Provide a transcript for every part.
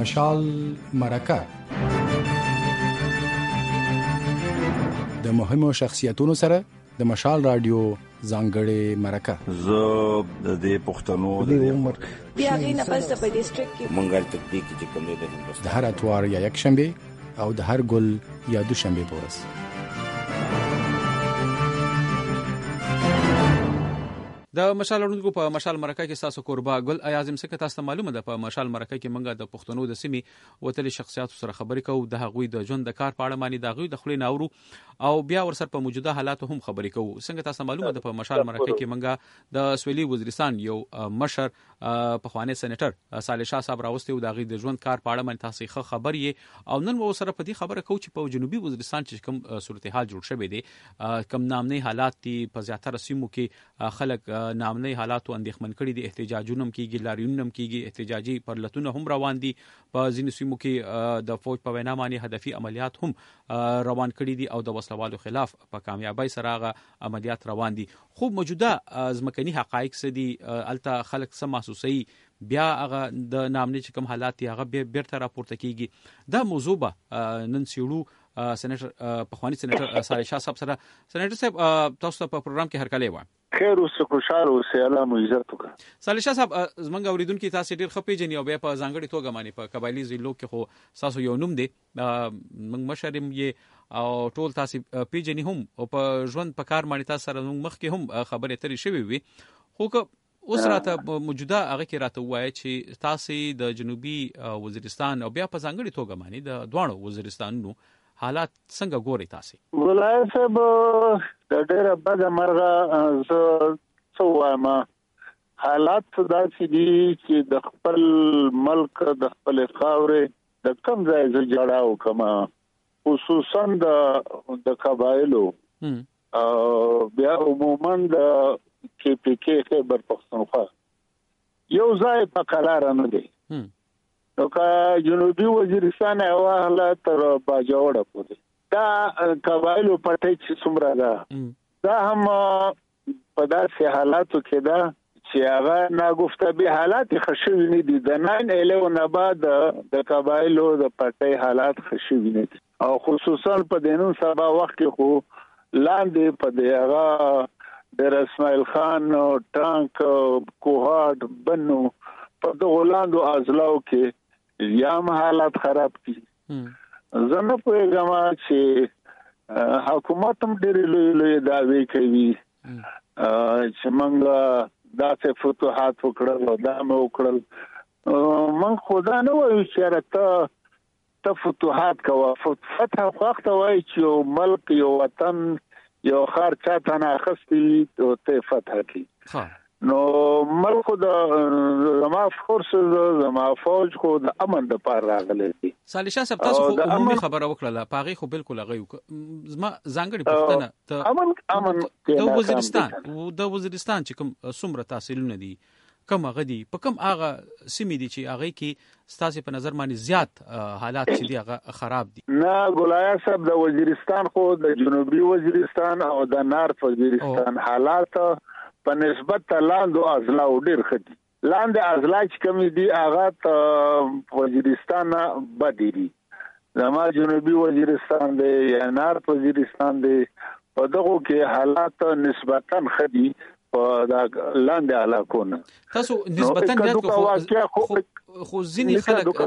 مشال مرکه د مهمو شخصیتونو سره د مشال رادیو ځانګړې مرکه زه د دې پښتنو د عمر بیا غي نه پس په ډیسټریکټ کې منګل تطبیق چې کوم دی د هر اتوار یا یک شنبه او د هر ګل یا دوشنبه پورس د مشال لرونکو په مشال مرکه کې تاسو قربا ګل اعظم څخه تاسو معلومه ده په مشال مرکه کې منګه د پښتنو د سیمې وتلي شخصیت سره خبرې کوو د هغوی د ژوند د کار په اړه باندې د هغوی د خلې ناورو او بیا ورسره په موجوده حالاتو هم خبرې کوو. څنګه تاسو معلومه ده په مشال مرکه کې منګه د سویلي وزیرستان یو مشر په خواني سېنیټر صالح شاه صاحب راوستي او د هغوی د ژوند کار په اړه باندې تاسو خبرې او نن مو سره په دې خبره کوو چې په جنوبي وزیرستان چې کوم صورتحال جوړ شوی دی کم نامنۍ حالات دي په زیاتره سیمو کې خلک نامنۍ حالات تو اندېښمن کړي دي احتجاجونه کیږي لاریونونه کیږي احتجاجي پرلتونه هم روان دي په ځینو سیمو کې د فوج په وینا باندې هدفي عملیات هم روان کړي دي او د وسلوالو خلاف په کامیابی سره هغه عملیات روان دي خو موجوده ځمکني حقایق سدي الته خلک سم محسوسي بیا هغه د نامنۍ چې کوم حالات دي هغه بیرته راپورته کیږي دا موضوع به نن سیړو سېنیټر په خواني سېنیټر صالح شاه صاحب سره سېنیټر صاحب تاسو په پروګرام کې هرکلی و خیر اوسه خوشاله اوسه الله مو عزت وکړه. صالح شاه صاحب زمونږ اوریدونکو تاسو ډیر ښه پیژنئ او بیا په ځانګړي توګه باندې په قبایلی ضلعو کې خو تاسو یو نوم دی موږ مشرم یې او ټول تاسو پیژنئ هم او په ژوند په کار باندې تاسو سره موږ مخکې هم خبرې اترې شوې وي خو اوس راته موجوده هغه کې راته وایي چې تاسو د جنوبي وزیرستان او بیا په ځانګړي توګه باندې د دوانو وزیرستانونو حالات څنګه ګوري تاسو؟ ولای صاحب د ډېر بد مرغه څه وایم حالات داسې دي چې د خپل ملک د خپل خاورې د کم ځای جوړاو کما خصوصا د قبایلو بیا عموما د KPK خیبر پختونخوا یو ځای په قرار نه دی نو که جنوبي وزیرستان اواله تر باجوړه پورې دا قبایلو پټه چې څومره ده دا هم په داسې حالاتو کې ده چې هغه ناګفته به حالات خشوي نه دي د 9/11 بعد د قبایلو د پټه حالات خشوي نه دي او خصوصا په دینو سبا وخت کې خو لاندې په دغه د اسماعیل خان ټانک کوهاټ بنو په دغه لاندو ازلاو کې یام حالات خراب دي زنه پوهیږم چې حکومت هم ډېر لوی دعوی کوي چې موږ داسې فتوحات وکړل او دا مو وکړل موږ خدا نه وایو چې ته فتوحات کوه فتح وخت وایي چې یو ملک یو وطن یو خار چاته نه اخستي او ته فتح کی نو ملک د زما فورس زما فوج خو د امن د پار راغلي دي. صالح شاه صاحب تاسو خو عمومي خبره وکړه پاغي خو بالکل هغه زما ځانګړي پښتنه امن د وزیرستان چې کوم څومره تحصیلونه دي کوم غدي په کوم هغه سیمې دي چې هغه کې ستاسو په نظر باندې زیات حالات چې دي هغه خراب دي؟ نه ګولایا صاحب د وزیرستان خو د جنوبي وزیرستان او د نارت وزیرستان حالات په نسبت لاندو ازلا ډیر خدي لاندې ازلا چې کوم دي هغه وزیرستان بدی دي زما جنوبي وزیرستان دی یا نارت وزیرستان دی په دغه کې حالات نسبتا خدي په لاندې علاقونه تاسو نسبتا خو ځینې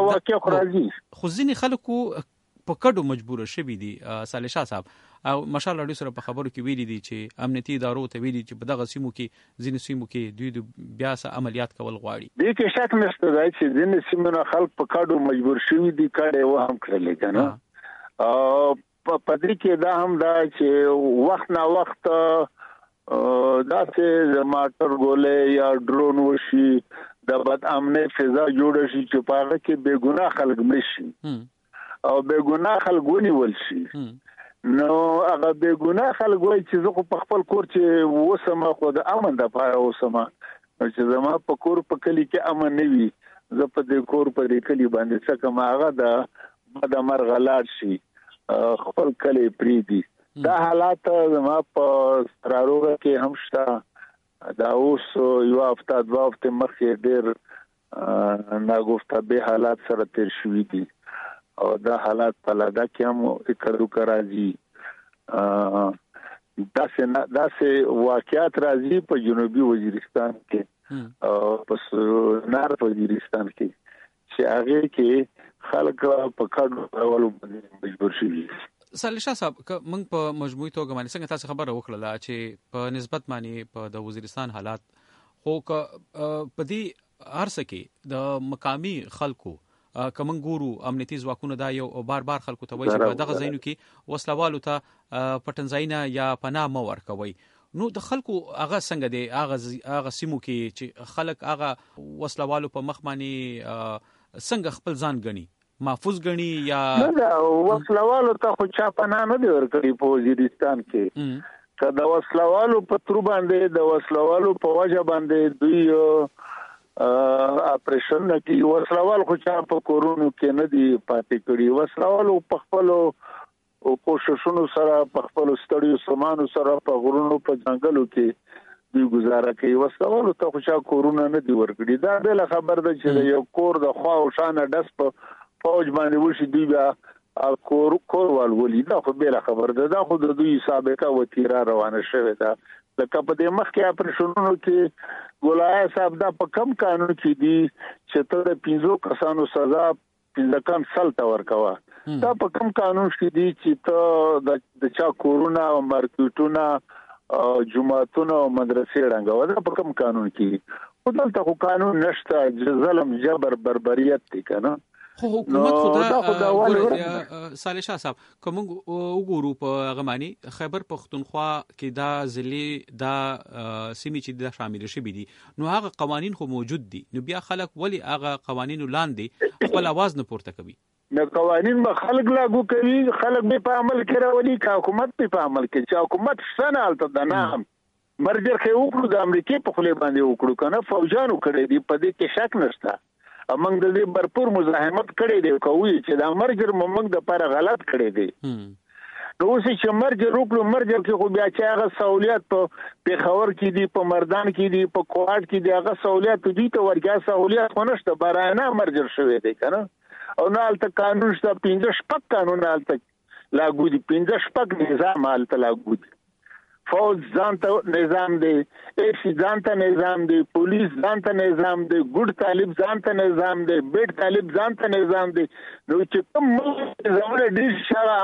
خلکو په کډو مجبور شوي دي صالح شاه صاحب او مشال اړیو سره په خبرو کې ویلي دي چې امنیتي ادارو ته ویلي چې په دغه سیمو کې ځینې سیمو کې دوی بیا عملیات کول غواړي دې کې شک نشته دی چې ځینې سیمو خلک په کډو مجبور شوي دي کډه و هم کړل کنه په دې کې دا هم دا چې وخت نه وخت دا چې ماټر ګولې یا ډرون وشي د بد امنه فضا جوړ شي چې په هغه کې بے ګناه خلک مشي او بے ګناه خلک ونیول شي نو هغه بے ګناه خلک وایي چې زه په خپل کور چې وسمه خو د امن د پاره وسمه چې زما په کور په کلی کې امن نه وي زه په دې کور په دې کلی باندې څه کوم هغه د مرغلار شي خپل کلی پریدي دا حالات زما په ستراروغه کې هم شته دا اوس یو هفته دوه هفته مخکې ډېر ناگفته به حالات سره تیر شوي دي او دا حالات په لږه کې هم اکړو راځي. داسې واقعیت راځي په جنوبي وزیرستان کې او په نار وزیرستان کې چې هغه کې خلک په کډو ورولو مجبور شي. صالح شاه صاحب موږ په مجموعي توګه باندې څنګه تاسو خبره وکړه چې په نسبت باندې په د وزیرستان حالات خو په دې هرڅه کې د مقامی خلکو کوم ګورو امنیتي ځواکونه دا یو بار خلکو ته وایي چې په دغه ځایونو کې وسلوالو ته پټنځایونه یا پناه مو ورکوي. نو د خلکو هغه څنګه دی هغه سیمو کې چې خلک هغه وسلوالو په مخ باندې څنګه خپل ځان غني محفوظ غني یا نه وسلوالو ته خو چا پناه نه دی ورکړي په وزیرستان کې. که د وسلوالو په تر باندې د وسلوالو په وجه باندې دوی اپریشن کې وسلوال خو چا په کورونو کې نه دی پاتې کړي. وسلوالو په خپل کوششونو سره په خپل ستړیو سامانو سره په غرونو په ځنګلو کې دوی گزاره کوي. وسلوالو ته خو چا کورونه نه دی ورکړي. دا بل خبر ده چې یو کور د خوا او شانه دس په فوج باندې وشي دوی بیا کور والولي. دا خو بل خبر ده. دا خو د دوی سابقه وتیره روانه شوه ده. لکه په دې مخ کې اپریشنونو کې ګولای صاحب دا په کم قانون کې دي چې ته د 5 کسانو سزا 15 کم سال ته ورکوا. دا په کم قانون کې دي چې ته د چا کورونه او مارکیټونه جمعهتون او مدرسې رنګو. دا په کم قانون کې خو دلته خو قانون نشته. ظلم جبر بربریت دي کنه. خو حکومت خدا صالح شاه صاحب کوم وګورو په غمانی خیبر پختونخوا کې دا ضلع دا سیمې چې دا شامل شي دي نو هغه قوانين خو موجود دي. نو بیا خلک ولی هغه قوانين لاندې خپل आवाज نه پورته کوي؟ نو قوانين به خلک لاګو کوي. خلک به په عمل کې راولي. که حکومت په عمل کې چې حکومت څنګه الته د نام مرجر کې وکړو د امریکای په خله باندې وکړو کنه فوجانو کړی دی. په دې کې شک نشته. امنګ د دې برپور مزاحمت کړی دی کوي چې دا مرجر موږ د لپاره غلط کړی دی. نو اوس چې مرجر وکړو مرجر کې خو بیا چې هغه سہولیت په پیښور کې دی په مردان کې دی په کوهاټ کې دی هغه سہولیت دي ته ورګه سہولیت ونشته. بارانه مرجر شوی دی کنه. او نه الته قانون شته 15 شپږ قانون الته لاګو دي. 15 شپږ نظام الته لاګو دي. فوج ځانته نظام دی. ایسی ځانته نظام دی. پولیس ځانته نظام دی. ګډ طالب ځانته نظام دی. بیٹ طالب ځانته نظام دی. نو چې کوم زموږ ډیر شرا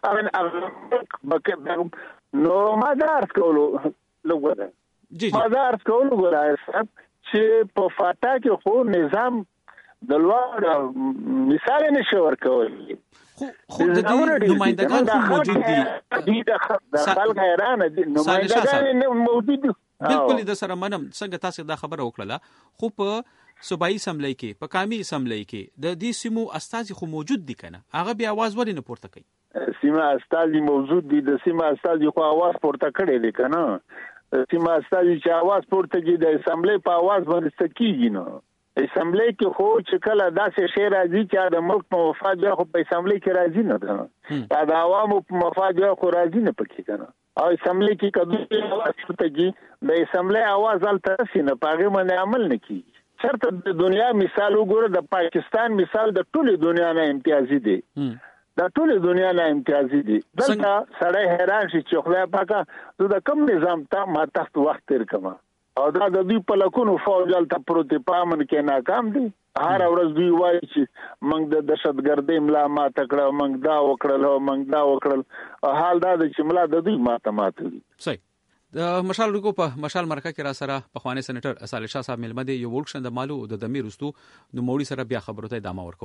نو مدار کولو لګوره مدار کولو ګورای چې په فاټا کې خو نظام د لوړ مثال نشي ورکول. خو د نمائندگان خو موجود دي. د خلک حیران دي. نمائندگان موجود دي. بالکل د سره منم څنګه تاسو دا خبره وکړه. خو په صوبایي اسمبلی کې په قومي اسمبلی کې د دې سیمو استازي خو موجود دي کنه. هغه بیا आवाज ولې نه پورته کوي؟ سیمه استازي موجود دي. د سیمه استازي خو आवाज پورته کړي دي کنه. سیمه استازي چې आवाज پورته کوي د اسمبلی په आवाज باندې سکیږي. نو اسمبلی کې خو چې کله داسې شی راځي چې د ملک په مفاد یا خو په اسمبلی کې راځي نه ده. دا د عوامو په مفاد یا خو راځي نه پکې کنه. او اسمبلی کې کله आवाज پورته کوي د اسمبلی आवाज الته سینه پاغه باندې عمل نه کوي. چرته د دنیا مثال وګوره. د پاکستان مثال د ټوله دنیا نه امتیازي دی. د ټوله دنیا نه امتیازي دي. دلته سړی حیران شي چې خدای پاکه د کوم نظام ته ما تحت وخت تیر کما. او دا د دوی په لکونو فوج الته پروت پامن کې ناکام دي. هر ورځ دوی وایي چې موږ د دهشتګردۍ ملا ماته کړه موږ دا وکړل او موږ دا وکړل. حال دا چې ملا د دوی ماته دي. صحیح. د مشال رګو په مشال مرکه کې را سره پخوانی سېنیټر صالح شاه صاحب ملمه دی. یو ورکشن د مالو د دمیر وستو نو موړي سره بیا خبرو ته ادامه ورکو.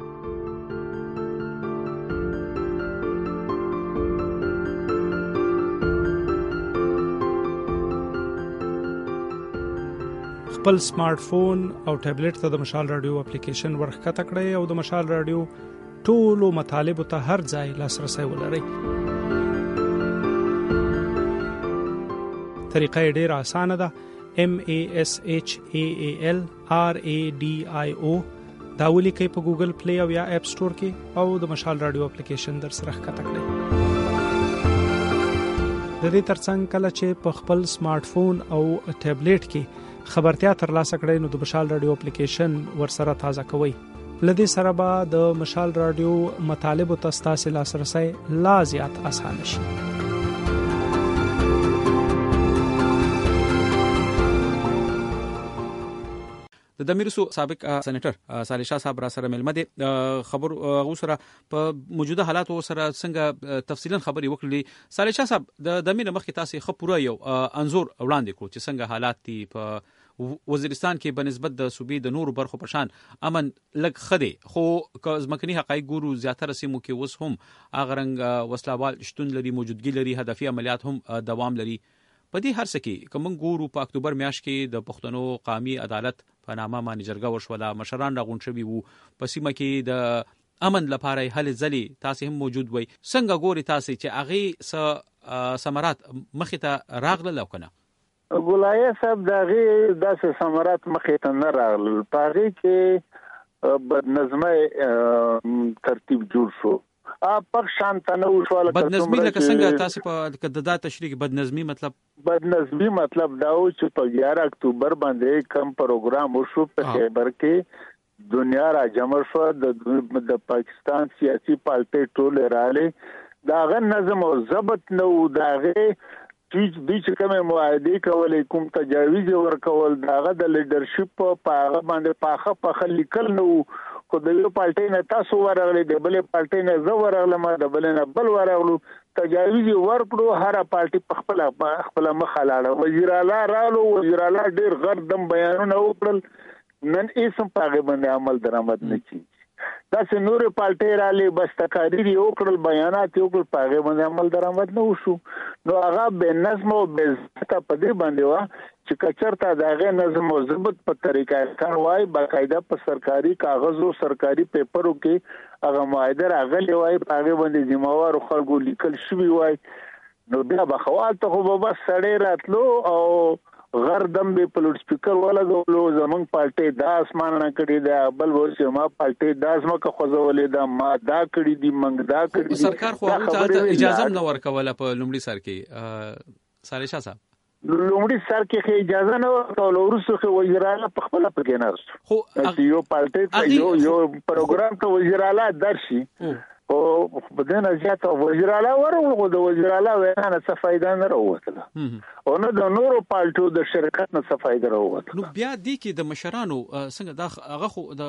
خپل سمارټ فون او ټابلیټ ته د مشال رادیو اپلیکیشن ورخکته کړئ او د مشال رادیو ټولو مطالبه ته هر ځای لاسرسي ولرئ. طریقه ډیره اسانه ده. MASHAALRADIO دا ولیکئ په ګوګل پلی او یا اپ سٹور کې او د مشال رادیو اپلیکیشن در سره ښکته کړئ. د دې ترڅنګ کله چې په خپل سمارټ فون او ټابلیټ کې خبرتیا ترلاسه کړئ نو د مشال رادیو اپلیکیشن ورسره تازه کوئ. لدې سره به د مشال رادیو مطالبو ته ستاسو لاسرسي لا زیات اسانه شي. د دمیرسو سابق سېنیټر صالح شاه صاحب را سره ملمه دي خبر غوسره په موجوده حالاتو سره څنګه تفصیلا خبري وکړي. صالح شاه صاحب د دمیر مخکې تاسو خبره یو انزور وړاندې کړو چې څنګه حالات دي په وزیرستان کې بنسبت د صوبې د نورو برخو په شان امن لګ خدي، خو ځمکني حقایق ګورو زیاتره سیمو کې اوس هم اغرنګ وسلوال شتون لري، موجودګي لري، هدفي عملیات هم دوام لري. په دې هر څه کې کوم ګورو په اکتوبر میاشت کې د پښتنو قومي عدالت په نامه باندې جرګه وشوله، مشران راغون شوي وو، په سیمه کې د امن لپاره هلې ځلې تاسو هم موجود وي. څنګه ګوري تاسو چې هغه ثمرات مخې ته راغله او کنه؟ ګولایه صاحب دغه داسې ثمرات مخې ته نه راغلل. پاره کې بدنظمه ترتیب جوړ شو. په شانت نه وشواله. بدنظمی لکه څنګه تاسو په کددا تشریح بدنظمی مطلب دا و چې په 11 اکتوبر باندې کم پروګرام وشو په خیبر کې دنیا را جمع شو. د پاکستان سیاسي پارټي ټول رااله داغه نظم او ضبط نو داغه چې کومه معاهده کولې کوم تجاویز ورکول داغه د لیدرشپ په هغه باندې پاخه لیکل نو کو د یو پارټي نه تاسو ورغلي د بلې پارټي نه زو ورغلم د بلې نه بل ورغلو تجاویز ورکړو. هر پارټي په خپل مخ لاړه. وزیر اعلی رالو، وزیر اعلی ډیر غردم بیانونه وکړل، نن هیڅ په باندې عمل درآمد نه کیږي. دا چې نور پالټي رالي بس تقاریر وکړل، بیانات وکړل، په هغه باندې عمل درآمد نه وشو. نو هغه به نظم او به ضبط په دې باندې وا چې کچرته دغه نظم او ضبط په طریقه کار وای باقاعده په سرکاري کاغذ او سرکاري پیپرو کې هغه معاهده راغلی وای، په هغه باندې ذمہوار خلکو لیکل شوی وای. نو بیا بخوات خو به بس سړی راتلو او غردم به په لوډ سپیکر ولګولو زمونږ پارټي د اسمان نه کړي دا بل وځي ما پارټي د ازمکه خوځولې دا ما دا کړي دي منګ دا کړي. سرکار خو ته اجازه نه ورکوله په لومړي سر کې صالح شاه صاحب لومړي سر کې اجازه نه ورکول، ورسره خو وزیر اعلی په خپل پکې نه خو یو پارټي یو پروګرام ته وزیر اعلی درشي او په دې نه زیاته وزیر اعلی ورغو د وزیر اعلی وینا څه فائدہ نه راوته او نه د نورو پالټو د شرکت نه څه فائدہ راوته. نو بیا دي کې د مشرانو څنګه دا هغه خو د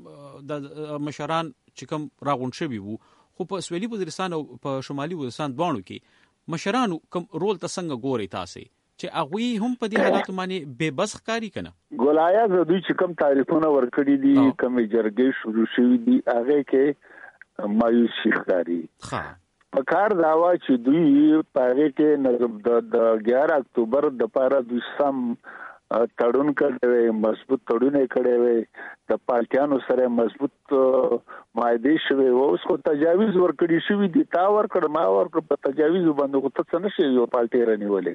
مشران چې کوم راغون شوی وو، خو په سویلي وزیرستان او په شمالي وزیرستان دوانو کې مشرانو کوم رول ته څنګه ګوري تاسو چې هغه هم په دې حالاتو باندې بے بس کاری کنه؟ ګولایا د دوی چې کوم تعریفونه ورکړي دي کوم جرګې شروع شوې دي هغه کې مایوسی ښکاري. په کار داوا چې دوی پاره کې د 11 اکتوبر د پاره دوی سم تړون کړي، مضبوط تړون کړي وي، د پارټیانو سره مضبوط معاهده شوی و. اوس خو تجاویز ورکړي شوی دي، تا ورکړ ما ورکړ، په تجاویز باندې خو ته څه نشي یو پارټي رانیولې.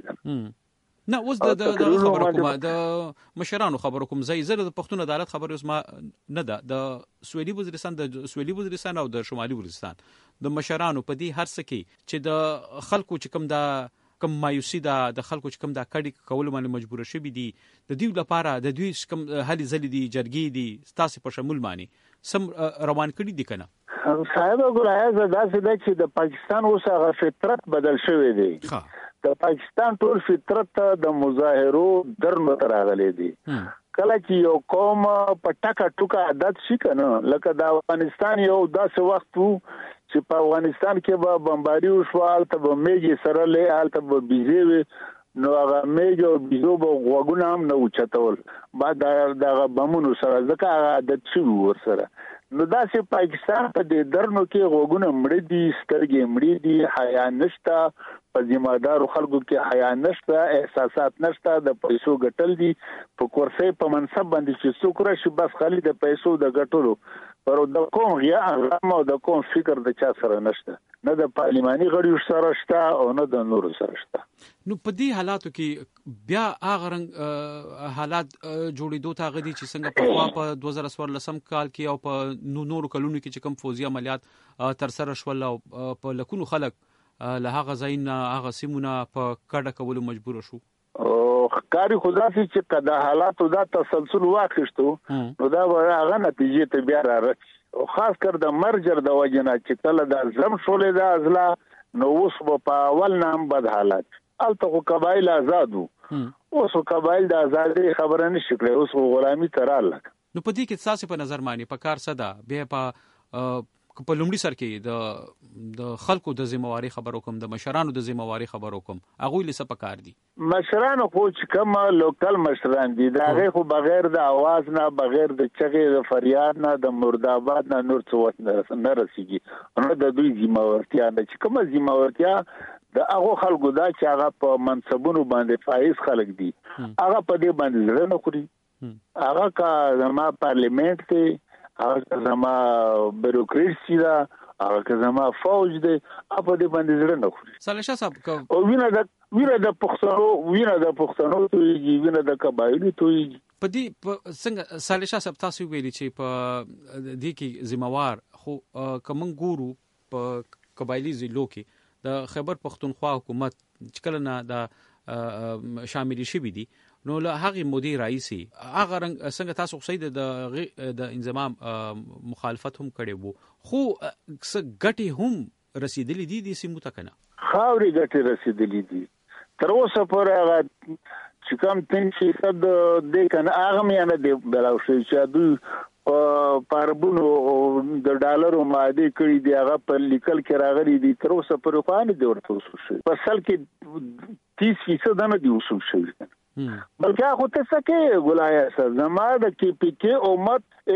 نه اوس د خبرو کوم د مشرانو خبرو کوم زره د پښتون عدالت خبر اوس ما نه ده د سویلي وزیرستان او د شمالي وزیرستان د مشرانو په دې هر څه کې چې د خلکو چې کوم مایوسی ده د خلکو چې کوم دا کډی کول باندې مجبور شوي دي د دوی لپاره د دوی کوم هلي ځلې دي جرګې دي تاسو په شمول باندې سم روان کړي دي کنه؟ صاحب ګورای زدا سده چې د پاکستان اوسه فطرت بدل شوی دی. د پاکستان ټول فطرت د مظاهرو درنو تراغلي دي. کله چې یو قوم په ټاکا ټوکا عادت شي کنه، لکه د افغانستان یو داسې وخت وو چې په افغانستان کې به بمباری وشوال ته به میږي سره له حالت به بيزي نو هغه میږي او بيزو به غوګونه هم نه اوچتول بعد دغه بمونو سره ځکه عادت شي ور سره. نو داسې پاکستان په دې درنو کې غوګونه مړ دي، سترګې مړ دي، حیا نشته، په ذمہدارو خلکو کې حیا نشته، احساسات نشته، د پیسو ګټل دي په کورسۍ په منصب باندې چې څوک راشي بس خالي د پیسو د ګټلو پر د کوم یا غم او د کوم فکر د چا سره نشته، نه د پارلماني غړیو سره شته او نه د نورو سره شته. نو په دې حالاتو کې بیا هغه رنګ حالات جوړېدو ته غدي چې څنګه په 2014 کال کې او په نورو کلونو کې چې کوم فوزي عملیات تر سره شول او په لکونو خلک له هغه ځاینا هغه سیمونه په کډه کولو مجبور شو. کاری خدا سي چې کدا حالات دا تسلسل واخیستو نو دا هغه نتیجې ته بیا راځي او خاص کر د مرجر د وجنه چې کله د زم شولې د ازلا نو اوس په اول نام بد حالات الته قبایل آزادو اوس قبایل د ازادي خبره نشي کړې اوس غلامي تراله نو په دې کې تاسو په نظر مانی په کار صدا به په لومړي سر کې د خلکو د ذمہواری خبرو کوم د مشرانو د ذمہواری خبرو کوم هغه لسه په کار دي مشرانو خو چې کوم لوکل مشران دي دا غي خو بغیر د आवाज نه بغیر د چغې د فریاد نه د مرداباد نه نور څه نه رسیږي نو د دوی ذمہوارتیا نه چې کوم ذمہوارتیا د هغه خلکو دا چې هغه په منصبونو باندې فایز خلک دي هغه په دې باندې زړه نه خوري هغه کا زما پارلیمنت ته هغه زما بیروکراسي دا هغه زما فوج دی په دې باندې زړه نه خوري صالح شاه صاحب او وینه د پښتنو ته وینه د قبایلو ته په دې څنګه صالح شاه صاحب تاسو ویلي چې په دې کې ذمہوار خو کوم ګورو په قبایلی ضلعو کې د خیبر پختونخوا حکومت چې کله نه د شامل شي دي نو له هغه مدیر رئیسي هغه رنګ څنګه تاسو خصید د انضمام مخالفت هم کړي وو خو ګټي هم رسیدلې دي د سیمو تکنه خاوري ګټي رسیدلې دي تر اوسه پورې هغه چې کوم 3% د کنه هغه مې نه دی بلاوشي چې دوی پاربونو د ډالرو ماده کړي دی هغه په لیکل کې راغلي دي تر اوسه پورې خوانه دی ورته وسو په سل کې 30% نه دی وسو شي بلکې خو ته سکه ګلایا سر زما د کې پی کې امت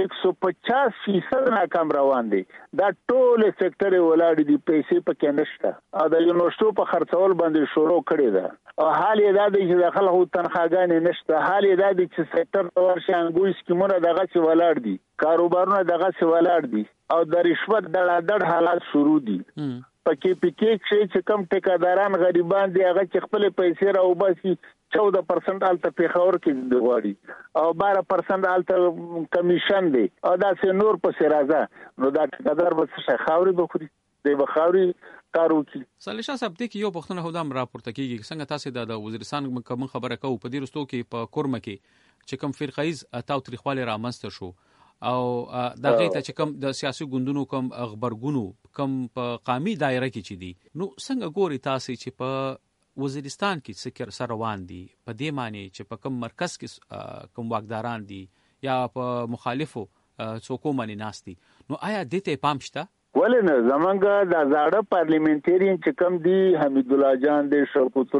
150% ناکام روان دي دا ټول سېکټر ولاړ دي پیسې پکې نشته او د یونیورسيټو په خرڅول باندې شروع کړي ده او حال یې دا دی چې د خلکو تنخواګانې نشته حال یې دا دی چې سېکټر ورشان ګوي سکیمونه دغه څه ولاړ دي کاروبارونه دغه څه ولاړ دي او د رشوت د حالات شروع دي پکې پکې چې کم ټیکاداران غریبان دي هغه چې خپل پیسې راوباسي 14% الته پیښور کې دی غواړي او 12% الته کمیشن دی او دا څه نور په سرازه نو دا ټیکادار به څه خاوري بخوري دی بخاوري کارو کی صالح شاه صاحب ته یو پښتنه هودام راپورته کیږي څنګه تاسو د وزیرستان کوم خبره کوو په دې رستو کې په کورمه کې چې کوم فرقایز اتاو تاریخواله رامنځته شو او دا غي ته چې کوم د سیاسي ګوندونو کوم خبرګونو کوم په قومي دایره کې چي دي نو څنګه ګوري تاسو چې په وزیرستان کې څه سره روان دي په دې معنی چې په کوم مرکز کې کوم واکداران دي یا په مخالفو څوک باندې ناس دي نو آیا دته پام شته ولنه زمونږ د زاړه پارلیمنټریان چې کوم دي حمید الله جان دی شوکت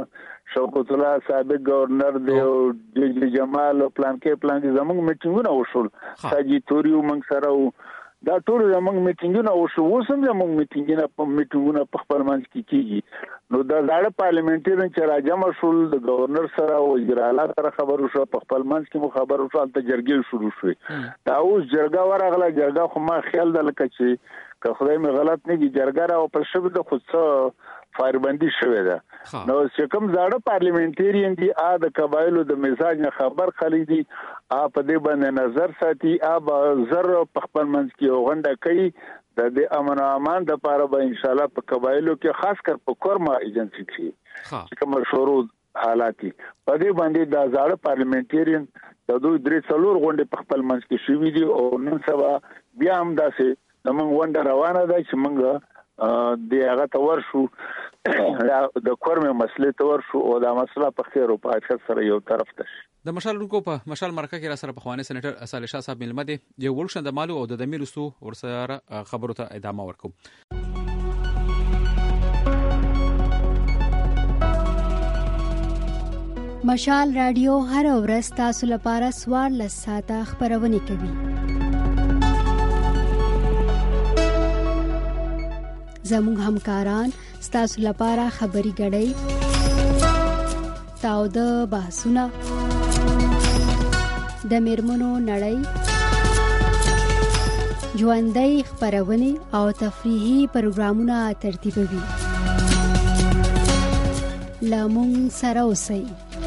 الله سابق گورنر دی او جمال پلان کې زمونږ میټینګونه وشول ساجي توریو موږ سره دا ټول زمونږ میټینګونه وشو وسم زمونږ میټینګونه په خپل منځ کې کیږي نو د زاړه پارلیمنټریان چې راجمع شول د گورنر سره او وزیر اعلی سره خبرو شو په خپل منځ کې خبرو شو ته جرګې شروع شوې دا اوس جرګه ورغله جرګه خو ما خیال دلته چې که خدای مې غلط نه دي جرګه را په شبه د خود څه فایربندي شوې ده نو چې کوم زاړه پارلیمنټریان دي د قبایلو د مزاج نه خبر خلی دي په دې باندې نظر ساتي زر په خپل منځ کې غونډه کوي د امن او امان د لپاره به ان شاء الله په قبایلو کې خاص کر په کورما ایجنسی کې کوم شروع حالات په دې باندې د زاړه پارلیمنټریان د دوی درې څلور غونډې په خپل منځ کې شوې دي او نن سبا بیا هم داسې موږ غونډه روانه ده چې موږ د هغه تور شو د کورمه مسلې تور شو او دا مسله په خیر او په اخر سره یو طرف ته د مشال رونکو په مشال مرکه کې را سره په خوانه سېنیټر صالح شاه صاحب ملمه دي یو ورشن د مالو او د دمیرستو ورسره خبرو ته ادامه ورکو مشال رادیو هر ورځ تاسو لپاره سوار لساته خبرونه کوي زموږ همکاران ستاسو لپاره خبري غړي تاو د بحثونه د میرمنو نړۍ ژوندۍ خبرونه او تفریحي پروګرامونه ترتیبوي لامون سره اوسئ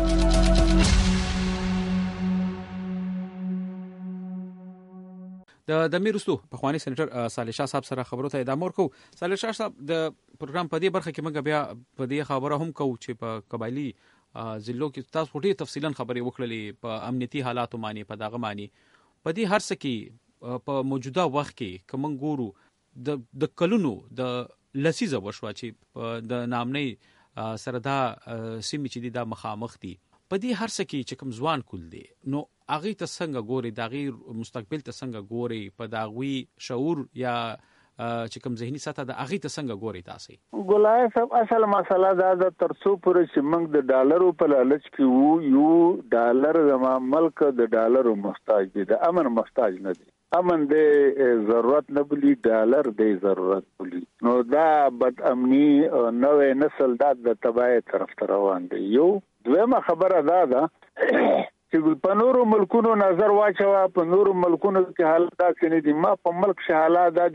د میرستو په خواني سېنیټر صالح شاه صاحب سره خبرو ته ادامه ورکو صالح شاه صاحب د پروګرام په دې برخه کې موږ بیا په دې خبره هم کوو چې په قبایلی ضلعو کې تاسو ډېر تفصیلا خبرې وکړلې په امنیتي حالاتو باندې په دغه باندې په دې هر څه کې په موجوده وخت کې کوم ګورو د کلونو د لسیزه وشو چې د نامنۍ سره دا سیمې چې دا مخامخ دي په دې هر څه کې چې کوم ځوان کول دي نو هغه ته څنګه ګوري دا غیر مستقبل ته څنګه ګوري په داغوي شعور یا چې کوم ذهني سطح د هغه ته څنګه ګوري تاسو ګولای صاحب اصل مسله دا د ترڅو پر چې موږ د ډالرو په لالچ کې یو ډالر زما ملک د ډالرو محتاج دي د امن محتاج نه دي امن د ضرورت نه بلی ډالر د ضرورت بلی نو دا بد امني نوې نسل د تباہی طرف روان دي یو دویمه خبره ده چې په نورو ملکونو نظر واچوا په نورو ملکونو کې حالات داسې نه دي ما په ملک حالات د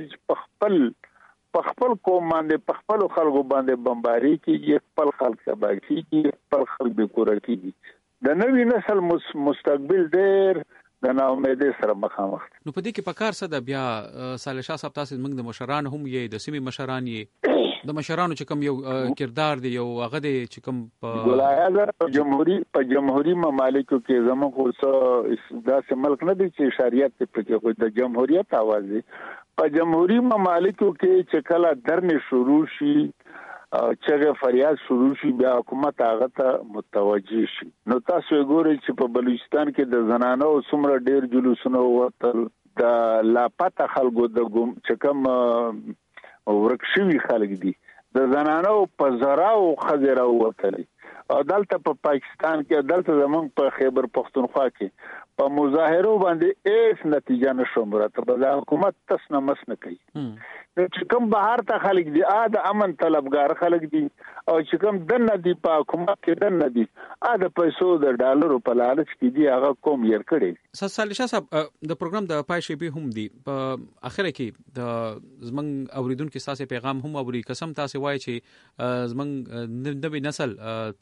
په خپل قوم باندې په خپل خلکو باندې بمباري کیږي خپل خلک تباہ کیږي خپل خلک به کور کیږي د نوې نسل مستقبل ډېر د ناامیدۍ سره مخامخ نو په دې کې په کار څه د بیا صالح شاه صاحب تاسو موږ د مشران هم یې د سیمې مشران یې د مشرانو چې کوم یو کردار دی یو هغه دی چې کوم په ولایت په جمهوریت ممالکو کې زموږ خو داسې ملک نه دی چې شریعت په کې د جمهوریت आवाज دی په جمهوریت ممالکو کې چې کله درنې شروع شي چې فریاد شروع شي بیا حکومت هغه ته متوجه شي نو تاسو ګورئ چې په بلوچستان کې د زنانو څومره ډېر جلوسونه وتل د لاپته خلکو د چې کوم ورکشوي خلک دي د زنانو په زراو خزره وتل او دلته په پاکستان کې دلته زمونږ په خیبر پختونخوا کې په مظاهرو باندې هیڅ نتیجه نشوم راته د حکومت تسنه مس نه کوي چې کوم بهر ته خلک دي د امن طلبګار خلک دي او چې کوم دنه دي په حکومت کې دنه دي د پیسو د ډالرو په لالچ کې دي هغه کوم ير کړي صالح شاه صاحب د پروګرام د پای شی به هم دي په اخر کې د زمنګ اوریدونکو ساسي پیغام هم اوري قسم تاسو وایي چې زمنګ نوې نسل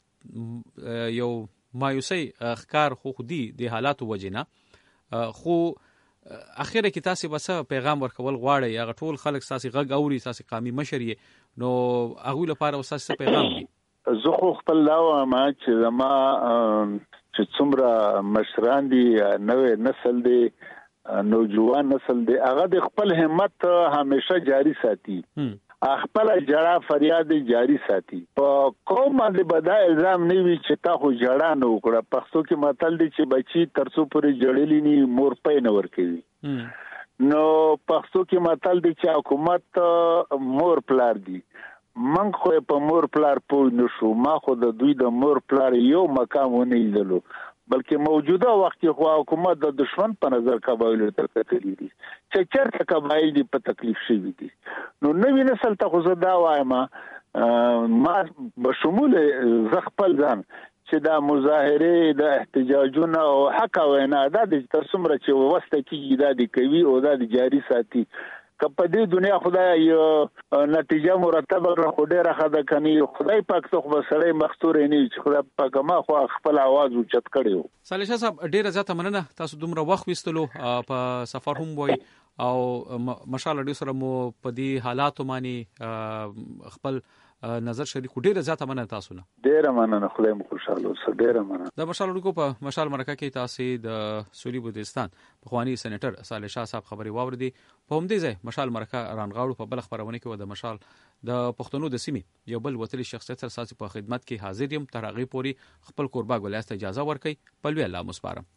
یو مایوسی ښکار خو خودي د حالاتو وجنه خو اخیره کې تاسو بس پیغام ورکول غواړي هغه ټول خلک تاسو غږ اوري تاسو قومي مشري نو هغه لپاره تاسو پیغام دی زه خو خپل لاوه ما چې زما چې څومره مشران دي نوې نسل دي نوجوان نسل دي هغه د خپل همت همیشه جاری ساتي خپل جړه فریاد جاری ساتي په کوم باندې بدا الزام نه وی چې تا خو جړه نه وکړه پښتو کې متل دي چې بچي ترڅو پورې جړلې ني مور پې نه ور کوي نو پښتو کې متل دي چې حکومت مور پلار دي من خو په مور پلار پوه نشو ما خو د دوی د مور پلار یو مقام ونه لیدلو بلکې موجوده وخت خو حکومت د دشمن په نظر قبایل ته کتلی دي چې چیرته قبایل دي په تکلیف شي دي نو نوې نسل ته خو زدا وایم ما بشمول زغپل ځان چې دا مظاهره د احتجاجونه او حق وینا د ترسمره چې وسته کیږي د کوي او د جاری ساتي کپه دې دنیا خدای یو نتیجه مرتبه را خوده خدا کني خدای پاک څو بسړې مختور نه چې خدای پاک ما خو خپل आवाज اوچت کړیو صالح شاه صاحب ډیره زیاته مننه تاسو دومره وخت وستلو په سفر هم وای او مشال ډیر سره مو په دې حالاتو باندې خپل نظر شریک ډیره زیاته مننه تاسو نه ډیره مننه خدای مو خوشاله اوسه ډیره مننه د مشال ورکو په مشال مرکه کې تاسو د سولي بودستان پخوانی سېنیټر صالح شاه صاحب خبري واوردي په همدې ځای مشال مرکه رانغاړو په بل خبرونه کې و د مشال د پښتنو د سیمې یو بل وتلی شخصیت سره ساسي په خدمت کې حاضر یم تر هغه پوري خپل قربا ګولایست اجازه ورکړي په لوی الله مسپارم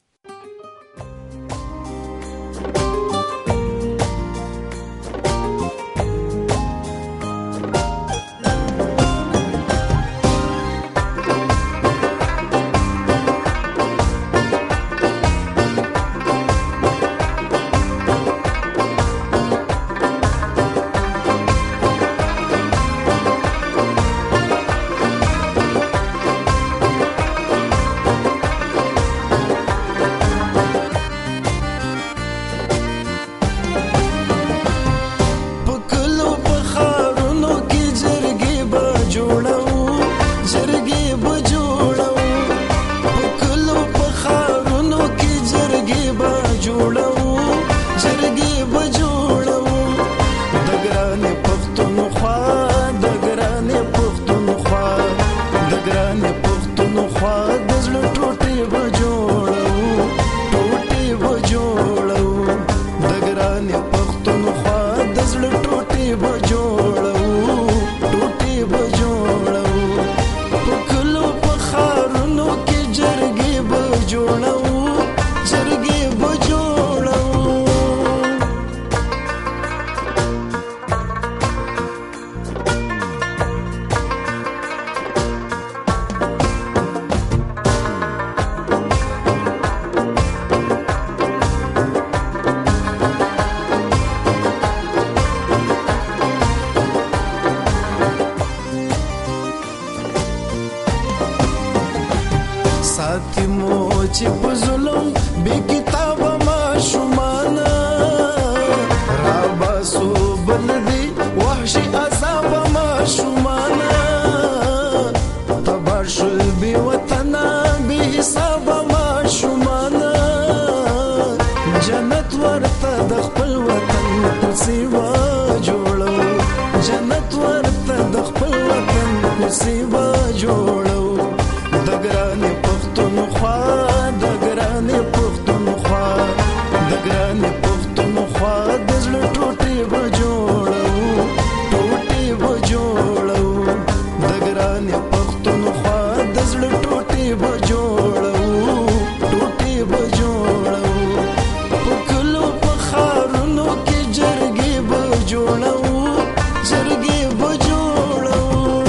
به جوړو په کلو په خارونو کې جرګې به جوړو جرګې به جوړو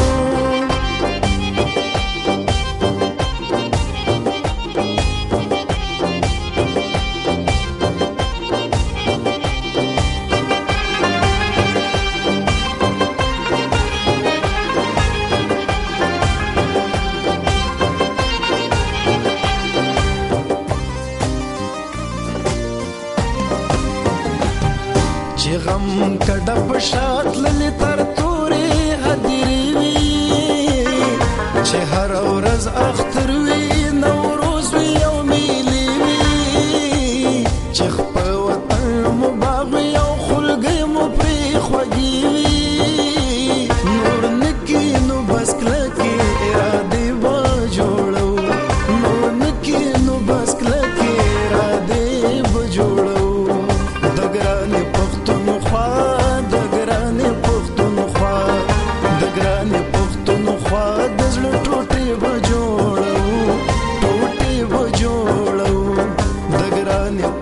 چې غم کډه په شات للی تر تورې هدیرې وي چې هر ورځ اختر وي نوروز وي او میلې وي چې خپل وطن مو باغ وي او خلګۍ مو پرې خوږې وي نور نکي نو بس کلکې ارادې به جوړو نور نکي نو بس کلکې ارادې به جوړو د ګرانې پښتونخوا د ګرانې پښتونخوا د ګرانې پښتونخوا د زړه ټوټې به جوړو ټوټې به جوړو د ګرانې